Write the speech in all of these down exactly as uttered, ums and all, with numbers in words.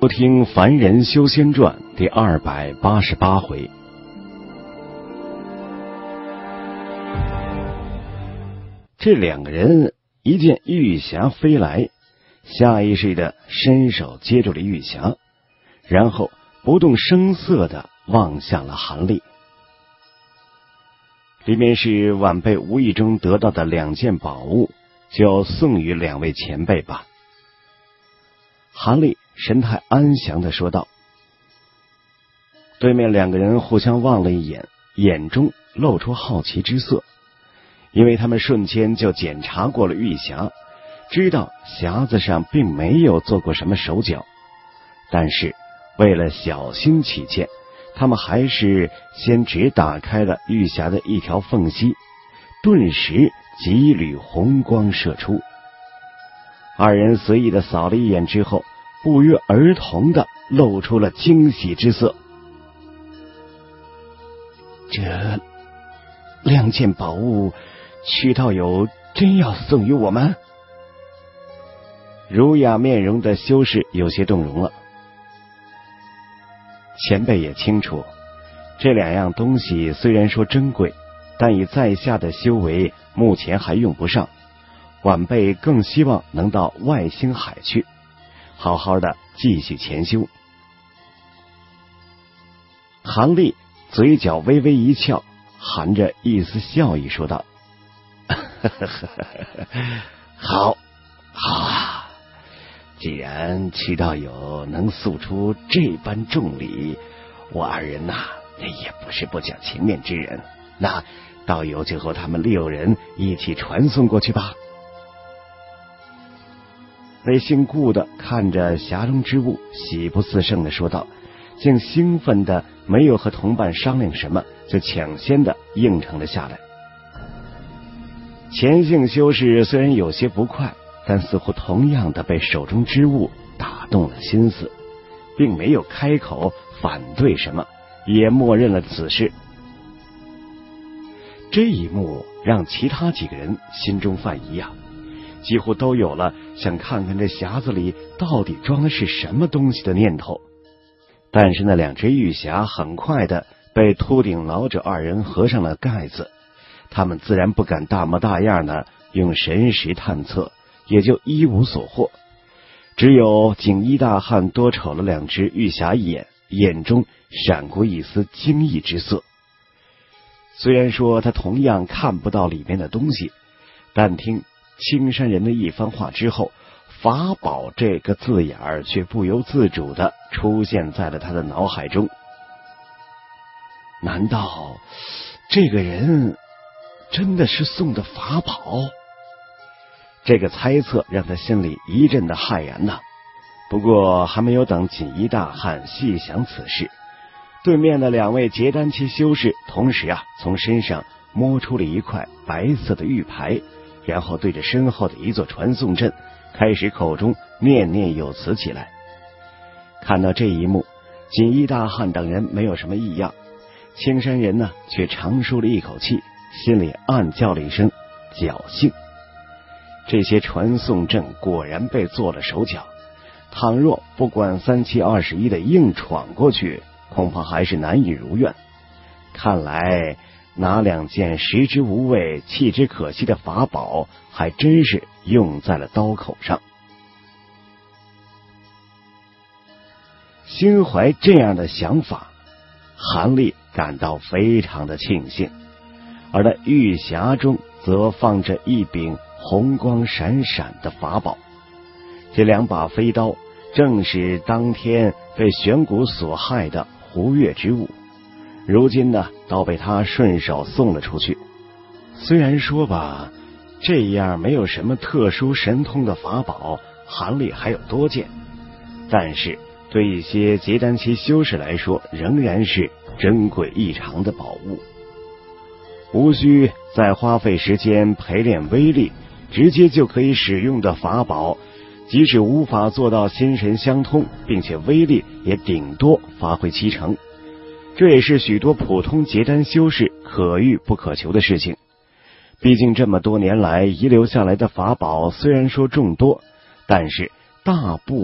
收听《凡人修仙传》第二百八十八回。这两个人一见玉匣飞来，下意识的伸手接住了玉匣，然后不动声色的望向了韩立。里面是晚辈无意中得到的两件宝物，就送与两位前辈吧。韩立神态安详的说道。对面两个人互相望了一眼，眼中露出好奇之色，因为他们瞬间就检查过了玉匣，知道匣子上并没有做过什么手脚，但是为了小心起见，他们还是先只打开了玉匣的一条缝隙，顿时几缕红光射出。二人随意的扫了一眼之后，不约而同的露出了惊喜之色。这两件宝物，屈道友真要送与我们？儒雅面容的修士有些动容了。前辈也清楚，这两样东西虽然说珍贵，但以在下的修为，目前还用不上。晚辈更希望能到外星海去，好好的继续潜修。韩立嘴角微微一翘，含着一丝笑意说道：好好啊，既然屈道友能诉出这般重礼，我二人呐、啊、也不是不讲情面之人，那道友就和他们六人一起传送过去吧。那姓顾的看着匣中之物，喜不自胜的说道，竟兴奋的没有和同伴商量什么，就抢先的应承了下来。前姓修士虽然有些不快，但似乎同样的被手中之物打动了心思，并没有开口反对什么，也默认了此事。这一幕让其他几个人心中泛疑啊，几乎都有了想看看这匣子里到底装的是什么东西的念头。但是那两只玉匣很快的被秃顶老者二人合上了盖子，他们自然不敢大模大样的用神识探测，也就一无所获。只有锦衣大汉多瞅了两只玉匣一眼，眼中闪过一丝惊异之色。虽然说他同样看不到里面的东西，但听青山人的一番话之后，法宝这个字眼儿却不由自主的出现在了他的脑海中。难道这个人真的是送的法宝？这个猜测让他心里一阵的骇然呐。不过还没有等锦衣大汉细想此事，对面的两位结丹期修士同时啊从身上摸出了一块白色的玉牌，然后对着身后的一座传送阵开始口中念念有词起来。看到这一幕，锦衣大汉等人没有什么异样，青山人呢却长舒了一口气，心里暗叫了一声侥幸。这些传送阵果然被做了手脚，倘若不管三七二十一的硬闯过去，恐怕还是难以如愿。看来拿两件食之无味弃之可惜的法宝还真是用在了刀口上。心怀这样的想法，韩立感到非常的庆幸。而那玉匣中则放着一柄红光闪闪的法宝，这两把飞刀正是当天被玄谷所害的胡月之物，如今呢都被他顺手送了出去。虽然说吧，这样没有什么特殊神通的法宝韩立还有多见，但是对一些结丹期修士来说仍然是珍贵异常的宝物。无需再花费时间陪练威力，直接就可以使用的法宝，即使无法做到心神相通，并且威力也顶多发挥七成，这也是许多普通结丹修士可遇不可求的事情。毕竟这么多年来遗留下来的法宝虽然说众多，但是大部分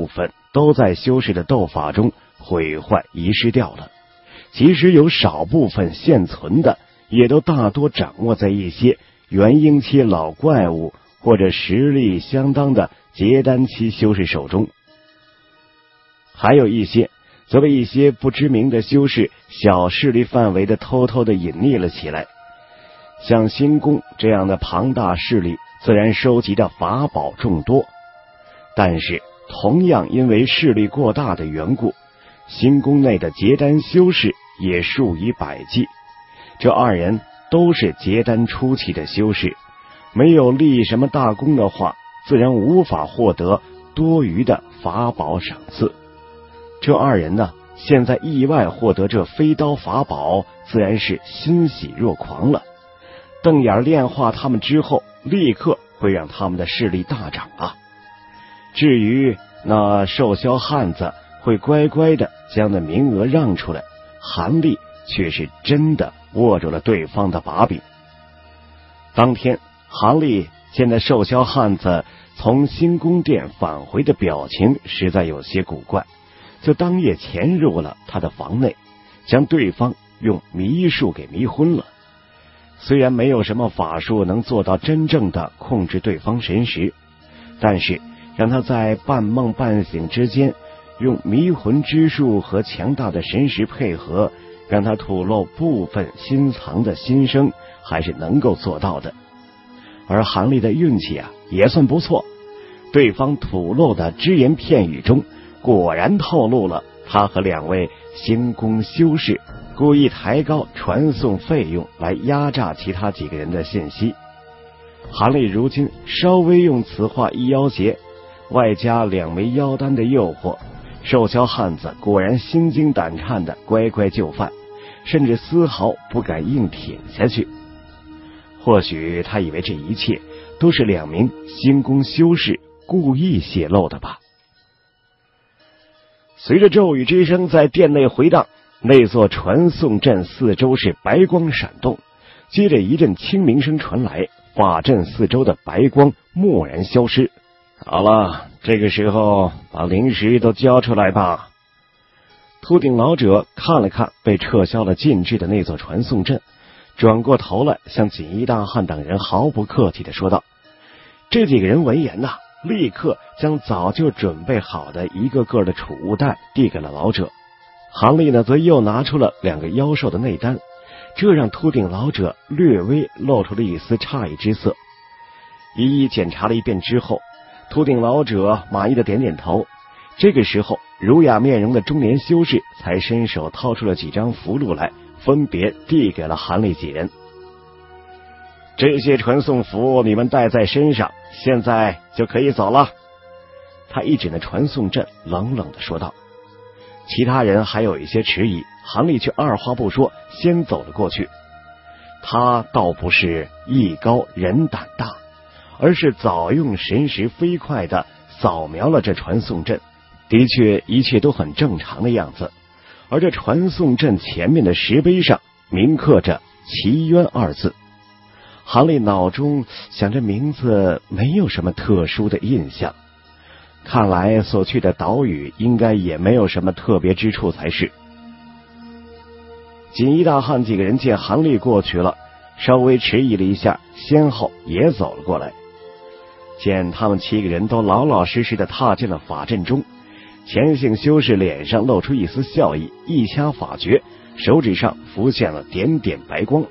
都在修士的斗法中毁坏遗失掉了，即使有少部分现存的，也都大多掌握在一些元婴期老怪物或者实力相当的结丹期修士手中，还有一些则被一些不知名的修士小势力范围的偷偷的隐匿了起来。像新宫这样的庞大势力自然收集的法宝众多，但是同样因为势力过大的缘故，新宫内的结丹修士也数以百计。这二人都是结丹初期的修士，没有立什么大功的话，自然无法获得多余的法宝赏赐。这二人呢，现在意外获得这飞刀法宝，自然是欣喜若狂了。瞪眼炼化他们之后，立刻会让他们的势力大涨啊。至于那瘦削汉子会乖乖的将那名额让出来，韩立却是真的握住了对方的把柄。当天，韩立见那瘦削汉子从新宫殿返回的表情实在有些古怪，就当夜潜入了他的房内，将对方用迷术给迷昏了。虽然没有什么法术能做到真正的控制对方神识，但是让他在半梦半醒之间，用迷魂之术和强大的神识配合，让他吐露部分心藏的心声，还是能够做到的。而韩立的运气啊，也算不错，对方吐露的只言片语中，果然透露了他和两位新宫修士故意抬高传送费用来压榨其他几个人的信息。韩立如今稍微用此话一要挟，外加两枚妖丹的诱惑，瘦削汉子果然心惊胆颤的乖乖就范，甚至丝毫不敢硬挺下去。或许他以为这一切都是两名新宫修士故意泄露的吧。随着咒语之声在殿内回荡，那座传送阵四周是白光闪动，接着一阵清鸣声传来，法阵四周的白光蓦然消失。好了，这个时候把灵石都交出来吧。秃顶老者看了看被撤销了禁制的那座传送阵，转过头来向锦衣大汉等人毫不客气地说道。这几个人闻言呐，立刻将早就准备好的一个个的储物袋递给了老者。韩立呢，则又拿出了两个妖兽的内丹，这让秃顶老者略微露出了一丝诧异之色。一一检查了一遍之后，秃顶老者满意的点点头。这个时候，儒雅面容的中年修士才伸手掏出了几张符箓来，分别递给了韩立几人。这些传送符你们带在身上，现在就可以走了。他一指那传送阵，冷冷的说道。其他人还有一些迟疑，韩立却二话不说，先走了过去。他倒不是艺高人胆大，而是早用神识飞快的扫描了这传送阵，的确一切都很正常的样子。而这传送阵前面的石碑上铭刻着奇渊二字。韩立脑中想着名字没有什么特殊的印象，看来所去的岛屿应该也没有什么特别之处才是。锦衣大汉几个人见韩立过去了，稍微迟疑了一下，先后也走了过来。见他们七个人都老老实实的踏进了法阵中，前姓修士脸上露出一丝笑意，一掐法诀，手指上浮现了点点白光。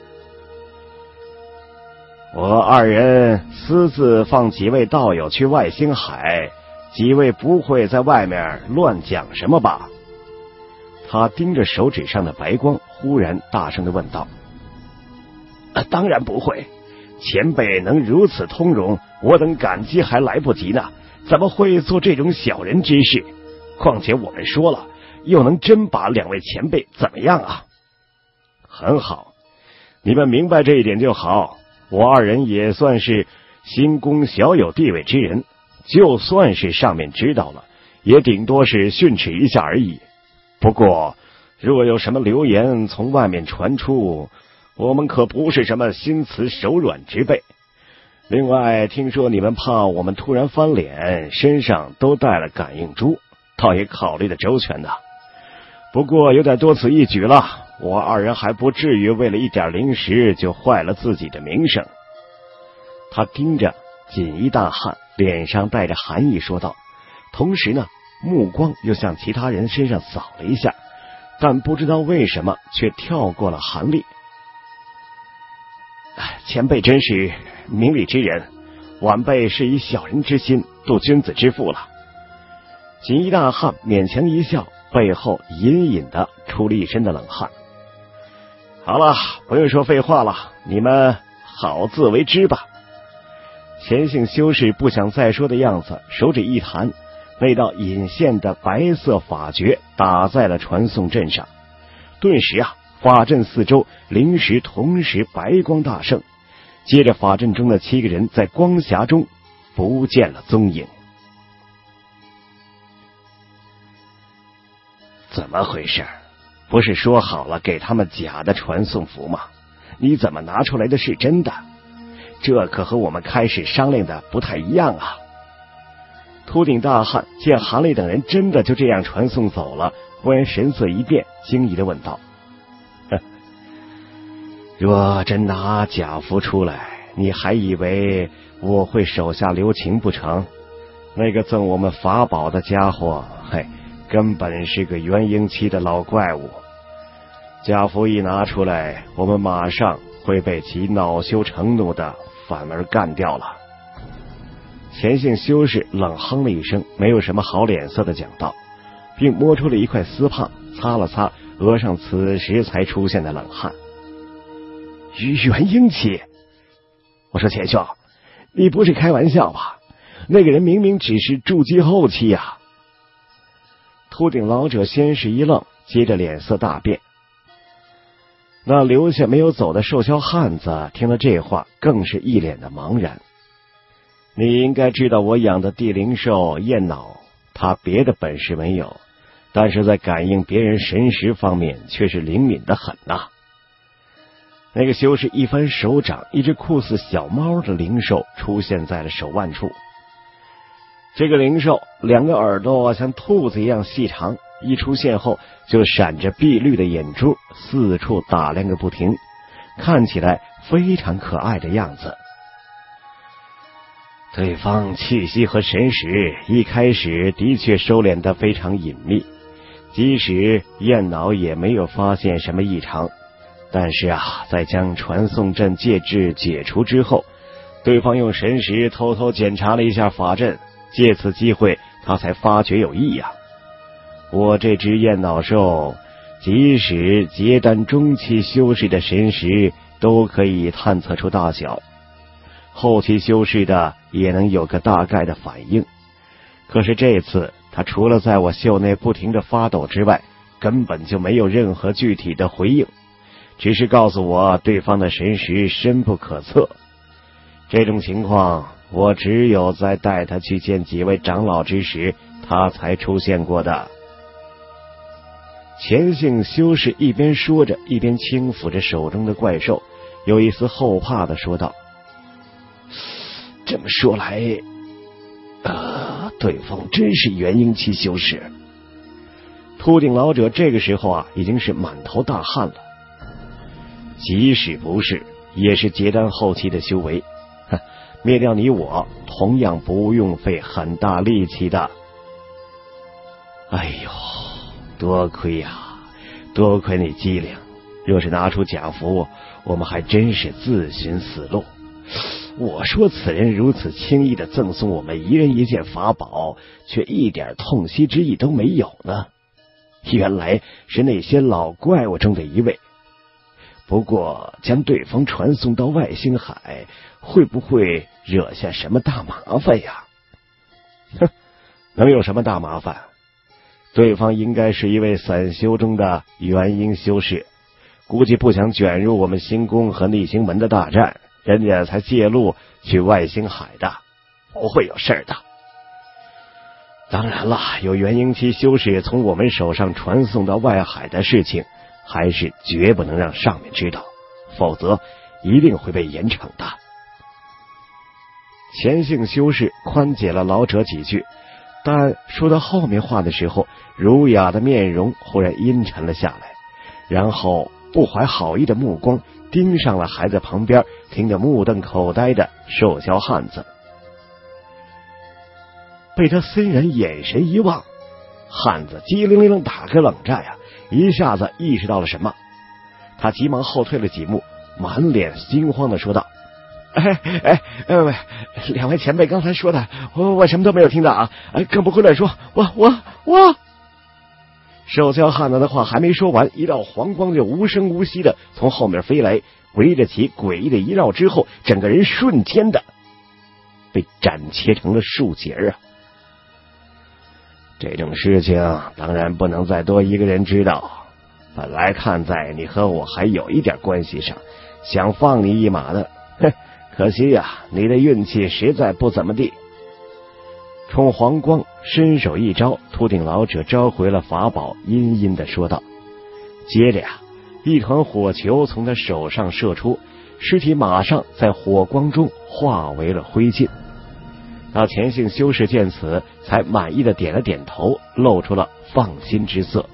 我二人私自放几位道友去外星海，几位不会在外面乱讲什么吧？他盯着手指上的白光，忽然大声地问道。啊，当然不会，前辈能如此通融，我等感激还来不及呢，怎么会做这种小人之事？况且我们说了，又能真把两位前辈怎么样啊？很好，你们明白这一点就好。我二人也算是新宫小有地位之人，就算是上面知道了，也顶多是训斥一下而已。不过若有什么流言从外面传出，我们可不是什么心慈手软之辈。另外听说你们怕我们突然翻脸，身上都带了感应珠， 倒也考虑的周全的。不过有点多此一举了，我二人还不至于为了一点零食就坏了自己的名声。他盯着锦衣大汉，脸上带着寒意说道，同时呢，目光又向其他人身上扫了一下，但不知道为什么却跳过了韩立。前辈真是明理之人，晚辈是以小人之心度君子之腹了。锦衣大汉勉强一笑，背后隐隐的出了一身的冷汗。好了，不用说废话了，你们好自为之吧。钱姓修士不想再说的样子，手指一弹，那道引线的白色法诀打在了传送阵上。顿时啊，法阵四周灵石同时白光大盛，接着法阵中的七个人在光霞中不见了踪影。怎么回事？不是说好了给他们假的传送符吗？你怎么拿出来的是真的？这可和我们开始商量的不太一样啊！秃顶大汉见韩立等人真的就这样传送走了，忽然神色一变，惊疑的问道：若真拿假符出来，你还以为我会手下留情不成？那个赠我们法宝的家伙，嘿，根本是个元婴期的老怪物。假符一拿出来，我们马上会被其恼羞成怒的反而干掉了。钱姓修士冷哼了一声，没有什么好脸色的讲道，并摸出了一块丝帕，擦了擦额上此时才出现的冷汗。元婴期？我说钱兄，你不是开玩笑吧？那个人明明只是筑基后期呀！秃顶老者先是一愣，接着脸色大变。那留下没有走的瘦小汉子听了这话，更是一脸的茫然。你应该知道我养的地灵兽燕脑，它别的本事没有，但是在感应别人神识方面却是灵敏的很呐、啊。那个修士一翻手掌，一只酷似小猫的灵兽出现在了手腕处。这个灵兽两个耳朵像兔子一样细长，一出现后就闪着碧绿的眼珠，四处打量个不停，看起来非常可爱的样子。对方气息和神识一开始的确收敛得非常隐秘，即使燕脑也没有发现什么异常，但是啊，在将传送阵戒指解除之后，对方用神识偷偷检查了一下法阵，借此机会他才发觉有异样。我这只燕脑兽即使结丹中期修士的神识都可以探测出大小，后期修士的也能有个大概的反应，可是这次他除了在我袖内不停地发抖之外，根本就没有任何具体的回应，只是告诉我对方的神识深不可测。这种情况我只有在带他去见几位长老之时他才出现过的。钱姓修士一边说着，一边轻抚着手中的怪兽，有一丝后怕的说道：这么说来，啊，对方真是元婴期修士。秃顶老者这个时候啊，已经是满头大汗了。即使不是，也是结丹后期的修为，哼，灭掉你我同样不用费很大力气的。哎呦，多亏呀、啊，多亏你机灵，若是拿出假符，我们还真是自寻死路。我说此人如此轻易的赠送我们一人一件法宝，却一点痛惜之意都没有呢。原来是那些老怪物中的一位。不过将对方传送到外星海，会不会惹下什么大麻烦呀？哼，能有什么大麻烦？对方应该是一位散修中的元婴修士，估计不想卷入我们星宫和逆星门的大战，人家才借路去外星海的，不会有事的。当然了，有元婴期修士从我们手上传送到外海的事情，还是绝不能让上面知道，否则一定会被严惩的。钱姓修士宽解了老者几句， 但说到后面话的时候，儒雅的面容忽然阴沉了下来，然后不怀好意的目光盯上了还在旁边听得目瞪口呆的瘦小汉子。被他森然眼神一望，汉子机灵灵打个冷战呀，一下子意识到了什么，他急忙后退了几步，满脸惊慌的说道：哎哎哎，两位前辈刚才说的，我我什么都没有听到啊，更不会乱说，我我我。瘦小汉子的话还没说完，一道黄光就无声无息的从后面飞来，围着其诡异的一绕之后，整个人瞬间的被斩切成了数节啊！这种事情当然不能再多一个人知道，本来看在你和我还有一点关系上，想放你一马的，哼，可惜呀、啊，你的运气实在不怎么地。冲黄光伸手一招，秃顶老者召回了法宝，阴阴的说道。接着呀，一团火球从他手上射出，尸体马上在火光中化为了灰烬。那前姓修士见此，才满意的点了点头，露出了放心之色。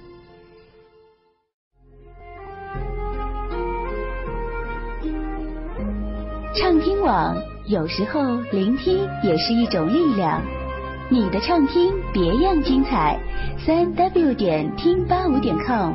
畅听网，有时候聆听也是一种力量。你的畅听别样精彩，三 w 点听八五点 com。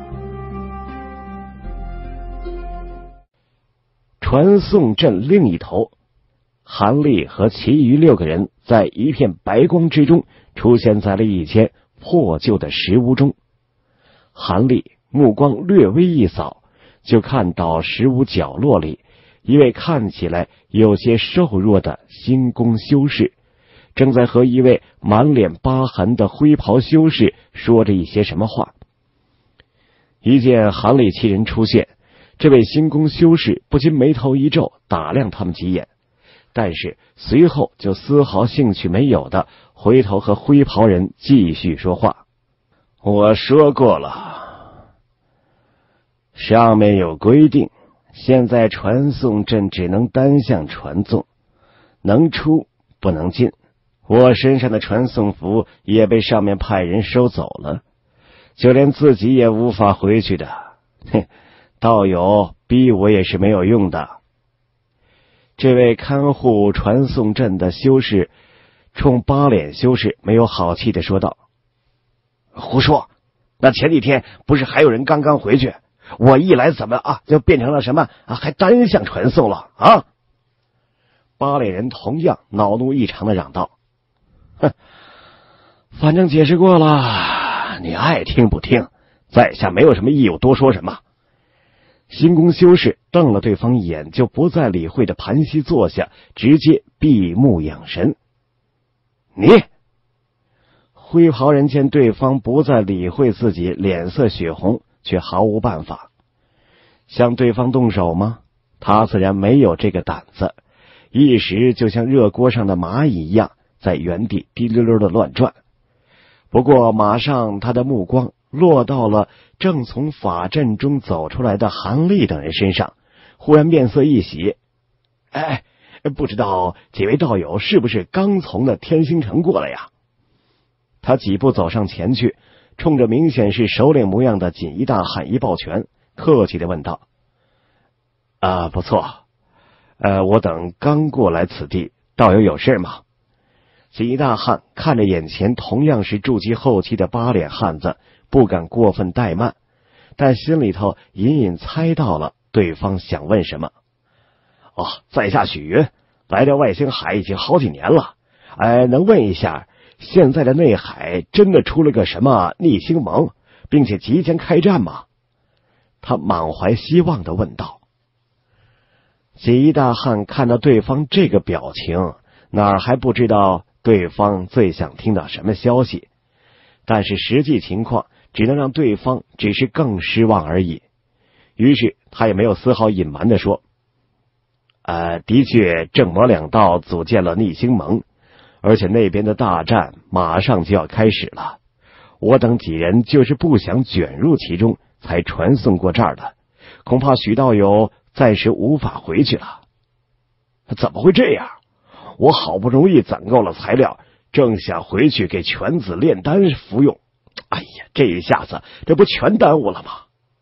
传送阵另一头，韩立和其余六个人在一片白光之中出现在了一间破旧的石屋中。韩立目光略微一扫，就看到石屋角落里一位看起来有些瘦弱的星宫修士，正在和一位满脸疤痕的灰袍修士说着一些什么话。一见韩立七人出现，这位星宫修士不禁眉头一皱，打量他们几眼，但是随后就丝毫兴趣没有的回头和灰袍人继续说话。我说过了，上面有规定，现在传送阵只能单向传送，能出不能进。我身上的传送符也被上面派人收走了，就连自己也无法回去的。哼，道友逼我也是没有用的。这位看护传送阵的修士冲八脸修士没有好气的说道：胡说，那前几天不是还有人刚刚回去，我一来怎么啊就变成了什么啊还单向传送了啊？八脸人同样恼怒异常的嚷道：哼，反正解释过了，你爱听不听，在下没有什么义务多说什么。星宫修士瞪了对方一眼，就不再理会的盘膝坐下，直接闭目养神。你灰袍人见对方不再理会自己，脸色血红，却毫无办法。向对方动手吗？他自然没有这个胆子，一时就像热锅上的蚂蚁一样，在原地滴溜溜的乱转。不过马上他的目光落到了正从法阵中走出来的韩立等人身上，忽然面色一喜。哎，不知道几位道友是不是刚从那天星城过来呀？他几步走上前去，冲着明显是首领模样的锦衣大汉一抱拳，客气的问道：啊，不错，呃，我等刚过来此地，道友有事吗？锦衣大汉看着眼前同样是筑基后期的八脸汉子，不敢过分怠慢，但心里头隐隐猜到了对方想问什么。哦，在下许云，来到外星海已经好几年了，哎，能问一下，现在的内海真的出了个什么逆星盟，并且即将开战吗？他满怀希望地问道。锦衣大汉看到对方这个表情，哪儿还不知道对方最想听到什么消息，但是实际情况只能让对方只是更失望而已。于是他也没有丝毫隐瞒地说：呃，的确正魔两道组建了逆星盟，而且那边的大战马上就要开始了，我等几人就是不想卷入其中才传送过这儿的，恐怕许道友暂时无法回去了。怎么会这样？我好不容易攒够了材料， 正想回去给犬子炼丹服用，哎呀，这一下子这不全耽误了吗？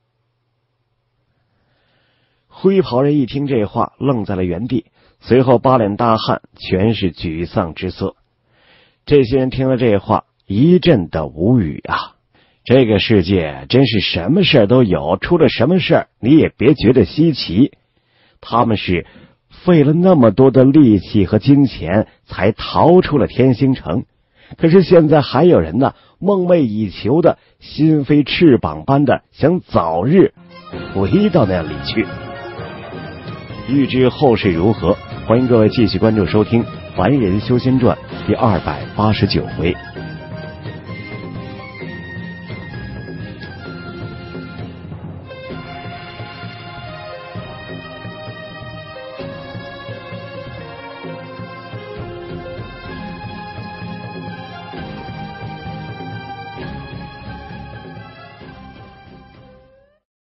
灰袍人一听这话，愣在了原地，随后八脸大汉全是沮丧之色。这些人听了这话，一阵的无语啊！这个世界真是什么事儿都有，出了什么事儿你也别觉得稀奇。他们是费了那么多的力气和金钱才逃出了天星城，可是现在还有人呢，梦寐以求的心飞翅膀般的想早日回到那里去。欲知后事如何，欢迎各位继续关注收听《凡人修仙传》第二百八十九回。